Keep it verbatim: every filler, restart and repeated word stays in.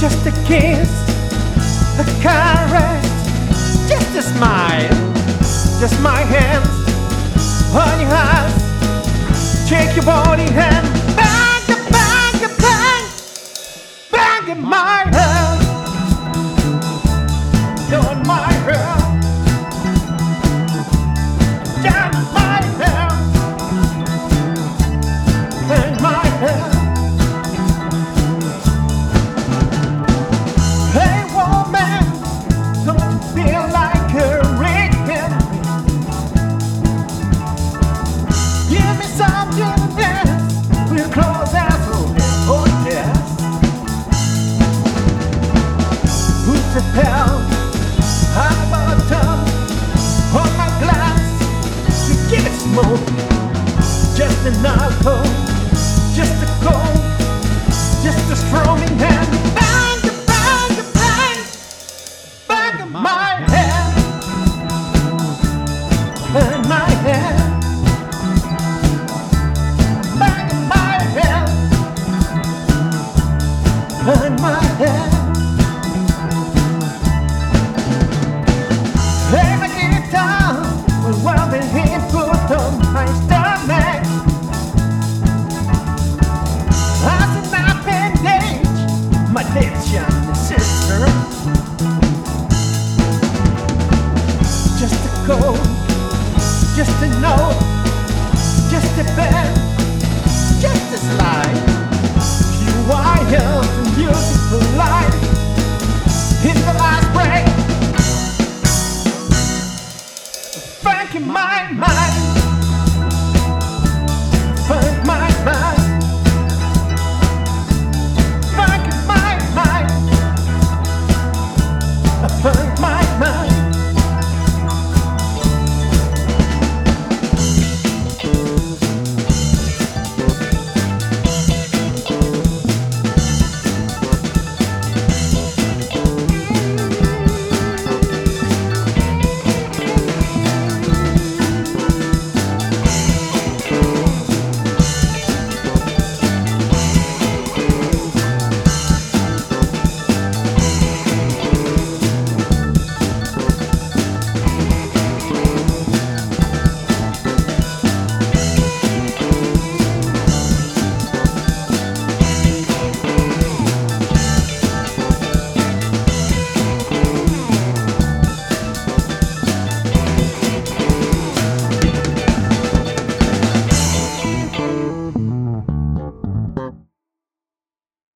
Just a kiss, a caress, just a smile, just my hands on your eyes. Shake your body and bang, bang, bang, bang in my head, on my head, down my head, in my head. Hey woman, don't feel like a ring. Give me something dance, we're close as oh yes. Who's the hell? I'm bottom on my glass. You give it smoke, just an alcohol, just a cold, just a strong hand. Bang, bang, bang, bang in my head, in my head. In my head, play my guitar with well the heat put on my stomach. As an appendage, my addiction, sister. Just a code, just a note, just a bed, just a slide.